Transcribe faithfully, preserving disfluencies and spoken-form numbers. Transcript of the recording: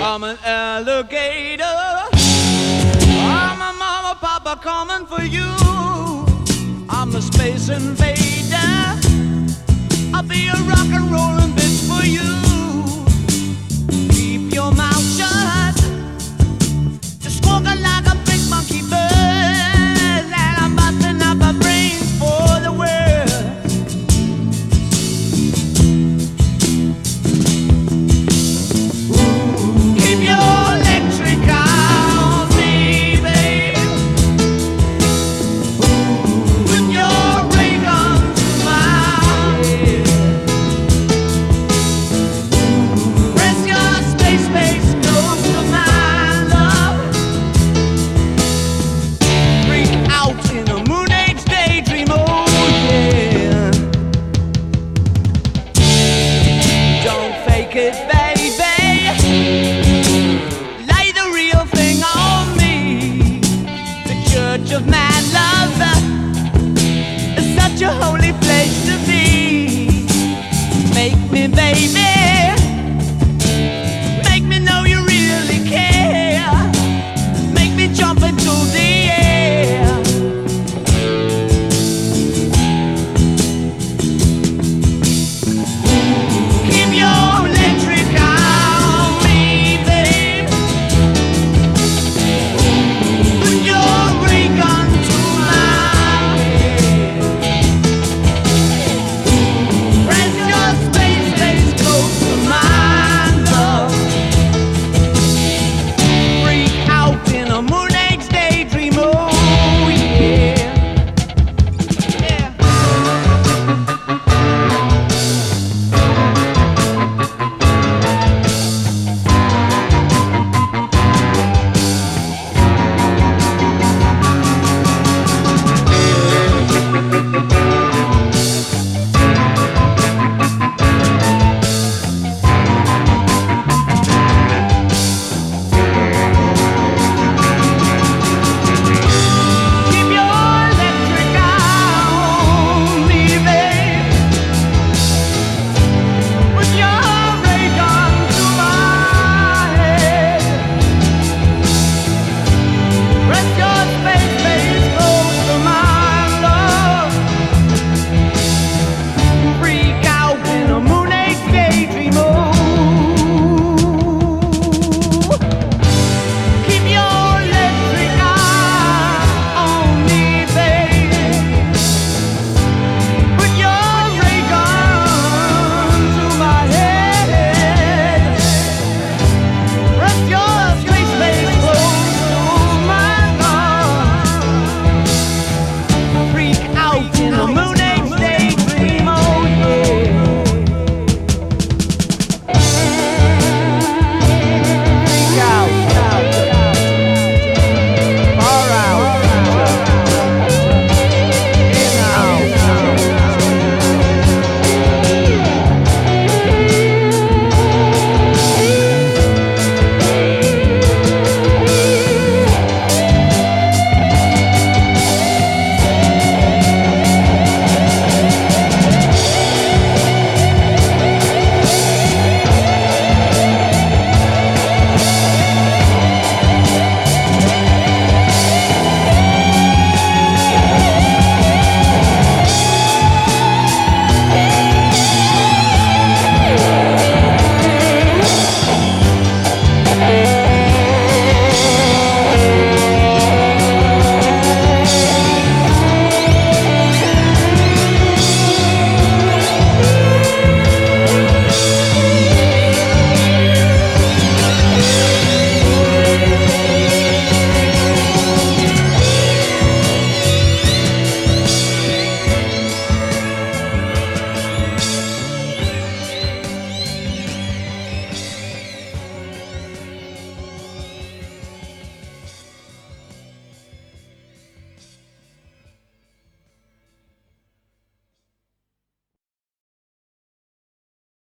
I'm an alligator. I'm a mama, papa coming for you. I'm a space invader. I'll be a rock and rollin' bitch for you. Keep your mouth shut. Just squawking like a big monkey bird. And I'm busting up a brain for the world. Keep your electric eye on me, babe. With your ray gun to my head. Press your space base close to my love. Freak out in a moon age daydream, oh yeah. Don't fake it, baby. Lay the real thing on me. The church of mad love is such a holy place to be. Make me, baby.